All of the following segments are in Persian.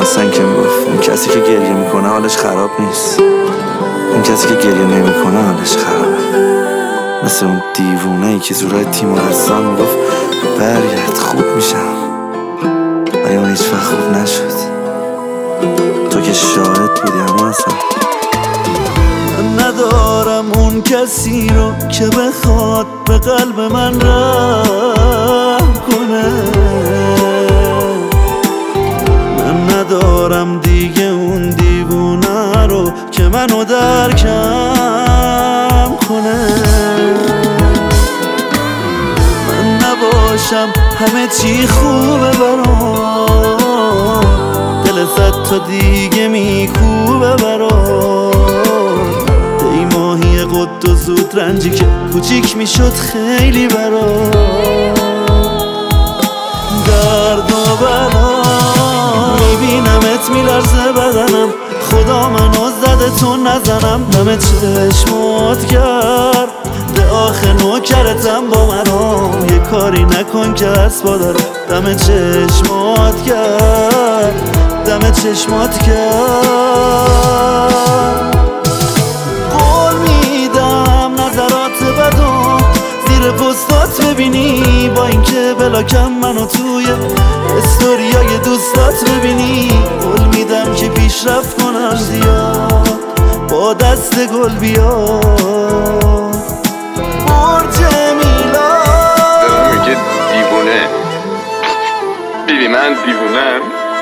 حسن که میگفت اون کسی که گریه میکنه حالش خراب نیست، اون کسی که گریه نمیکنه حالش خرابه. مثل اون دیوونه ای که زورای تیمارستان میگفت برگرد خوب میشم، ولی اون هیچ وقت خوب نشد. تو که شاهد بودی اما اصلا من ندارم اون کسی رو که بخواد به قلب من رحم کنه. من ندارم دیگه اون دیوونه رو که منو درکم کنه. من نباشم همه چی خوبه برام، دل صد تا دیگه میکوبه برام. ای ماهی قد و زود رنجی که کوچیک میشد خیلی برام. درد و بلا میبینمت میلرزه بدنم، خدا منو زده تو نزنم. دم چشمات گرد به آخه نوکرتم با منام، یه کاری نکن که اسبا دارم. دم چشمات گرد، دم چشمات گرد. قول میدم نظرات بدو زیر پستات ببینی، با اینکه بلاکم منو توی استوریای دوستات ببینی. قول میدم که پیشرفت کنم زیاد، با دست گل بیاد. برج میلاد میگه دیوونه بیبی، من دیوونم.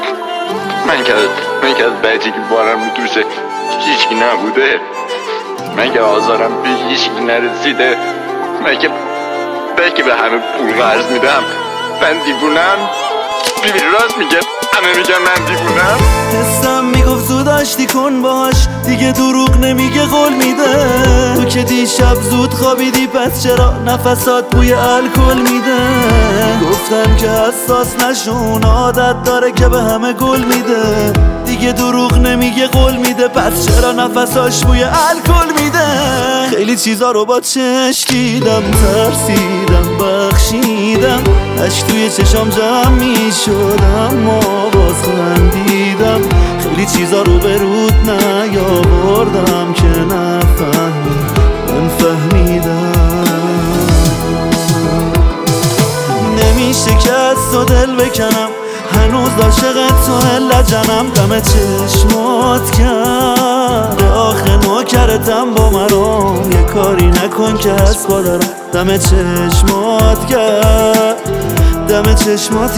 من که از بچگی بارم رو دوشه هیچکی نبوده، من که آزارم به هیچکی نرسیده، من که به همه پول قرض میدم. من دیوونم بیبی، راست میگه، همه میگن من دیوونم. حسم میگفت زود آشتی کن باش، دیگه دروغ نمیگه قول میده. تو که دیشب زود خوابیدی پس چرا نفسات بوی الکل میده. گفتم که حساس نشون، عادت داره که به همه گل میده. دیگه دروغ نمیگه قول میده، پس چرا نفساش بوی الکل میده. خیلی چیزا رو با چشم دیدم، ترسیدم بخشیدم، اشک توی چشام جمع میشدم، ما باز خندیدم. خیلی چیزا رو به رود نیاوردم که نفهمی من فهمیدم. نمیشه که از تو دل بکنم، هنوز عاشق تو لجنم. دم چشمات کرد آخه نوکرتم با مرام، یه کاری نکن که اسبا دارم. دم چشمات کرد، دم چشمات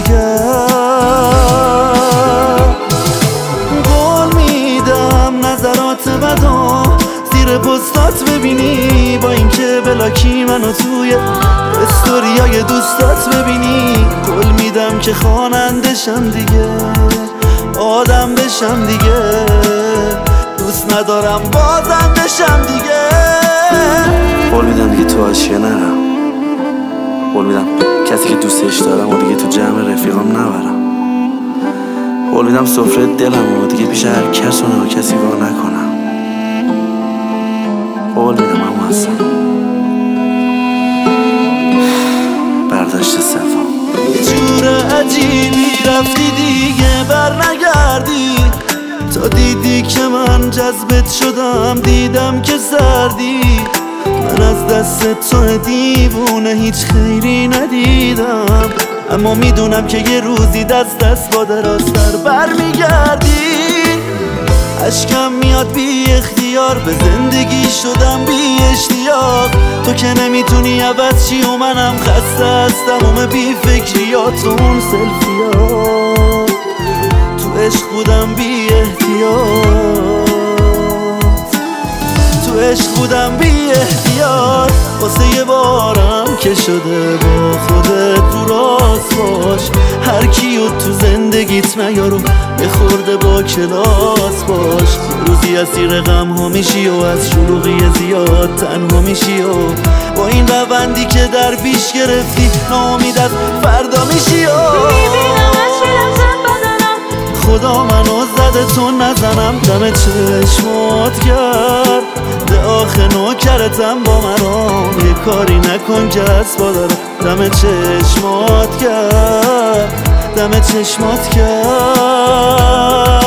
کرد. قول میدم نظرات بدو زیر پستات ببینی، با اینکه بلاکی منو توی استوریای دوستات ببینی. قول میدم که خوانندشم دیگه، آدم بشم دیگه، دوست ندارم بازم بشم دیگه. قول میدم دیگه تو آشیه نرم، قول میدم کسی که دوستش دارم و دیگه تو جمع رفیقام نبرم. قول میدم سفره دلم و دیگه پیش هر کس و نه کسی وا نکنم. قول میدم اما اصلا برداشت صفا. یه جور عجیبی رفتی دیگه بر نگردی، تا دیدی که من جذبت شدم، دیدم که سردی. من از دست تو دیوونه هیچ خیری ندیدم، اما میدونم که یه روزی دست با دراستر برمیگردی. اشکم میاد بی اختیار، به زندگی شدم بی اشتیاق. تو که نمیتونی عوض چی و منم خسته از تموم بی فکریات. اون سلفیات تو عشق بودم بی احتیاط، تو عشق بودم بی احتیاط. واسه یه بارم که شده با خودت رو راست باش، هر کیو تو زندگیت نیارو یه خورده با کلاس باش. روزی اسیر غم ها میشی و از شلوغی زیاد تنها میشی، و با این روندی که در پیش گرفتی ناامید از فردا میشی. خدا منو زده تو نزنم. دم چشمات گرد به آخه نوکرتم با مرام، یه کاری نکن که اسبا دارم. دم چشمات گرد، دم چشمات گرد.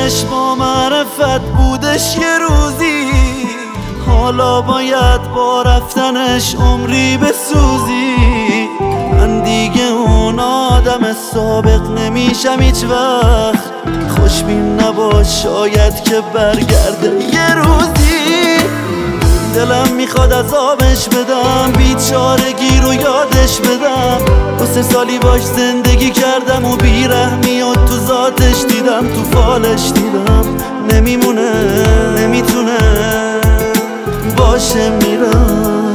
رفتنش با معرفت بودش یه روزی، حالا باید با رفتنش عمری بسوزی. من دیگه اون آدم سابق نمیشم هیچ وقت، خوشبین نباش شاید که برگرده یه روزی. دلم میخواد عذابش بدم، بیچارگی رو یادش بدم. 2-3 سالی باش زندگی کردم و بیرحمی و تو ذاتش دیدم، تو فالش دیدم. نمیمونه نمیتونه باشه میرم.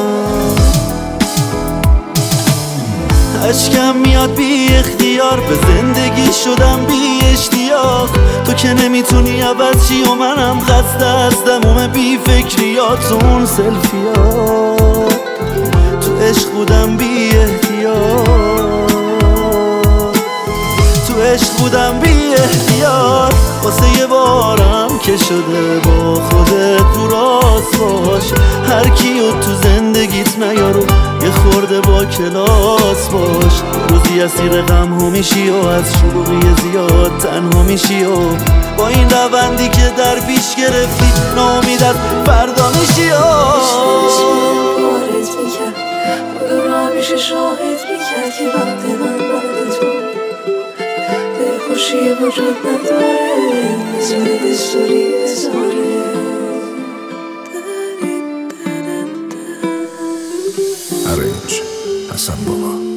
اشکم میاد بی اختیار، به زندگی شدم بی اشتیاق. تو که نمیتونی عوض چی و منم خسته از تموم بی فکریات و اون سلفیات. تو عشق بودم بی احتیاط، تو عشق بودم بی احتیاط. واسه یه بارم که شده با خودت تو راست باش، هر کیو تو زندگیت نیارو یه خورده با کلاس باش. روزی اسیر غم ها میشی و از شلوغی زیاد تنها میشی و با این روندی که در پیش گرفتی ناامید از فردا میشی. بارت میکرد خدا رو همیشه شاهد میکرد که وقت من بعد تو خوشی وجود نداره، بذاره دستوری بذاره. Arrange Hassan Baba.